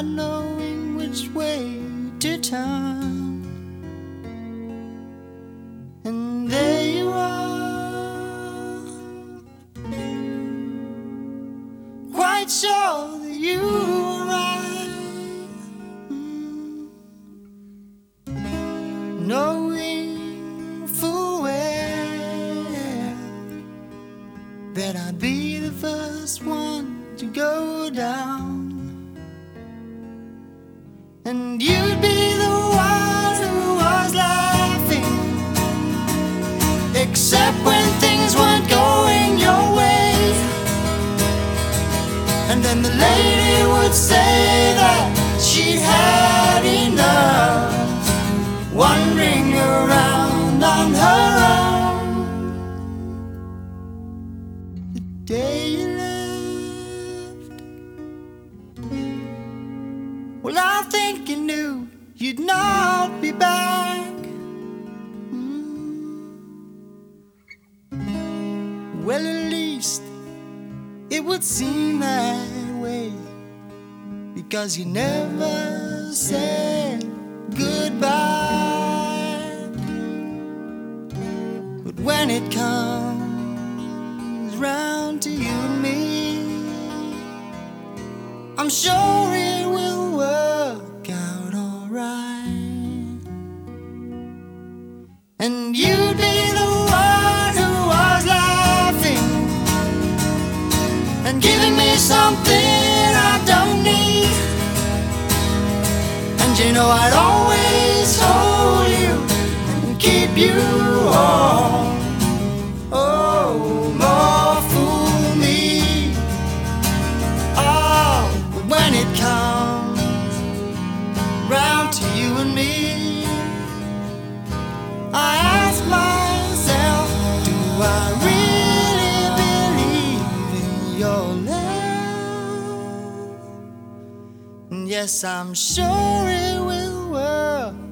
not knowing which way to turn. And there you are, quite sure that you were right, knowing full well that I'd be the first one to go down, and you'd be the one who was laughing, except when things weren't going your way. And then the lady would say that she'd had enough, wandering around on her own. The day you left, well, I think you knew you'd not be back. Well, at least it would seem that way, because you never said goodbye. But when it comes round to you and me, I'm sure it will work out alright. And you'd be the one who was laughing and giving me something I don't need. And you know I'd always hold you and keep you warm. Oh, more fool me. Oh, but when it comes round to you and me, I ask myself, do I really believe in your love? And yes, I'm sure it will work